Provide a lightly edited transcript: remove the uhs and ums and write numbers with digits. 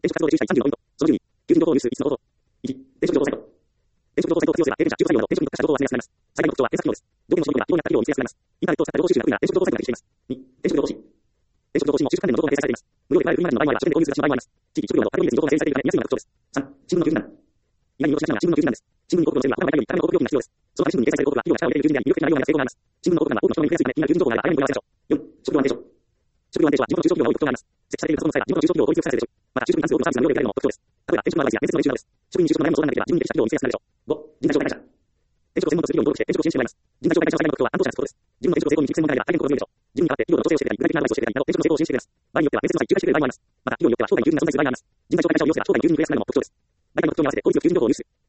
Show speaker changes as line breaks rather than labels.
転職活動で注意したい30のポイント。その10に、求人情報ニュース5つのこと。1、転職情報サイト。転職情報サイトを活用すれば、経験者、就活採用など転職に特化した情報を集めやすくなります。最大の特徴は検索機能です。条件の商品がどうになった企業を見つけやすくなります。インターネットを使った情報収集が得意な転職情報サイトが適しています。2、転職情報誌。転職情報誌も就職関連の情報が掲載されています。無料で買えるフリーマガジンの場合もあれば、書店で購入する雑誌の場合もあります。地域、職業など、カテゴリー別に情報が掲載されているため見やすいのが特徴です。3、新聞の求人欄。意外に見落としがちなのが新聞の求人欄です。新聞に広告を載せるには、頭が痛いより高めの広告料金が必要です。そのため新聞に掲載される広告は、企業が力を入れている求人であり、魅力的な内容が成功があります。新聞の広告欄は多くの人に見やすいため、気になる求人情報があれば、早めに問い合わせましょう。4、職業安定所。職業安定所は地元の中小企業が多い特徴があります。設置されている活動の際は地元の中小企業を効率よくさせるでしょう。また、就職に関する多くのサービスが無料で受けられるのも特徴です。例えば、転職のアドバイスや面接の練習などです。職員に就職の悩みの相談ができれば、自分に適した企業を見つけやすくなるでしょう。5、人材紹介会社。転職を専門とする企業に登録して転職を支援してもらいます。人材紹介会社の最大の特徴は担当者のサポートです。自分の転職成功に導く専門家がいれば、相手の心が強いでしょう。自分に代わって企業の調整をしてくれたり、具体的なアドバイスをしてくれたりなど、転職の成功を支援してくれます。場合によっては面接の際、仲介してくれる場合もあります。また、企業によっては商売に求人が存在する場合もあります。人材紹介会社を利用すれば、商売に求人に増やすなどの特徴です。大体の特徴に合わせて効率よく求人情報を入手。